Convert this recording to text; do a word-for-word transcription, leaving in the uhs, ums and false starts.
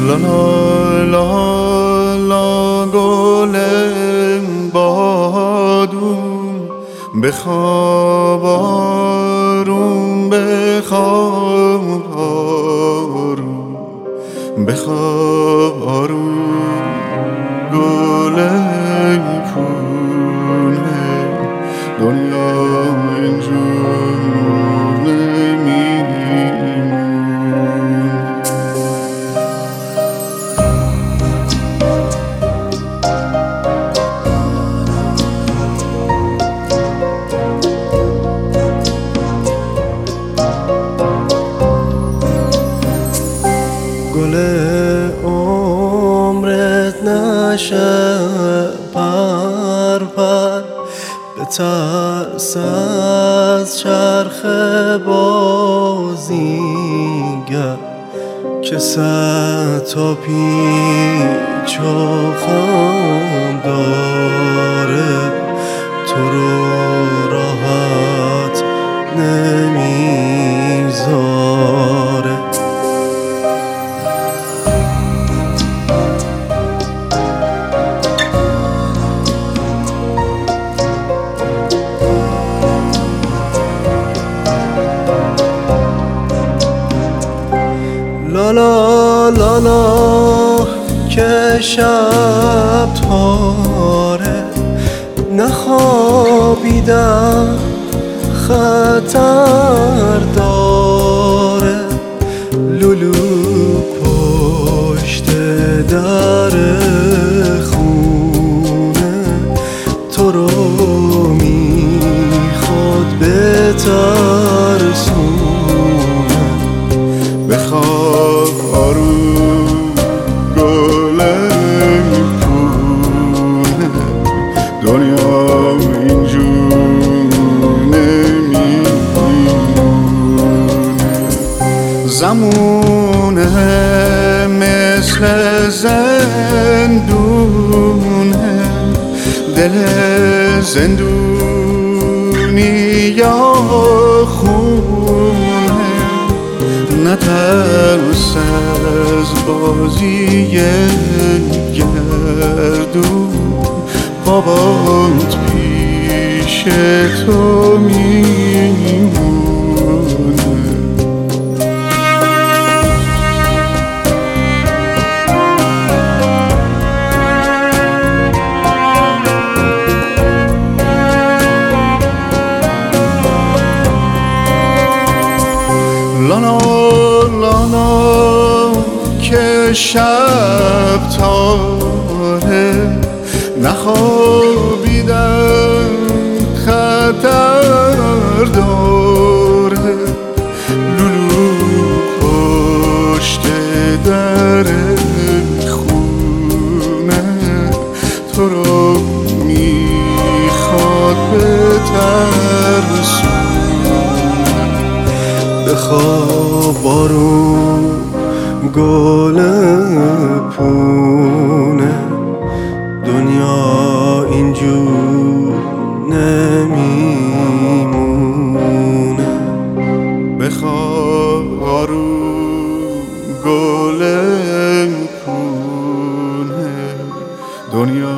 لا لا لا لا گل بادوم بخواب آروم بخواب آروم بخواب آروم گل پونه دنیا اینجور گل عمرت نشه پر پر به ترس از چرخ بازیگر که صد تا پیچ و خم داره تو رو راحت نمیذاره. لا لا لا لا که شب تاره نخوابیدم خطر داره لولو پشت در خونه تو رو میخواد بترسونه. بخواب آروم گل پونه دنیا اینجور نمیمونه. زمونه مثل زندونه دل زندونی یا خونه نترس از بازی گردون بابات پیش تو میمونه. لالا لالا که شب تاره نخوابیدم خطر داره لولو پشت در خونه تو رو میخواد بترسونه. بخواب آروم گل پونه دنیا اینجور نمیمونه. بخواب آروم گل پونه دنیا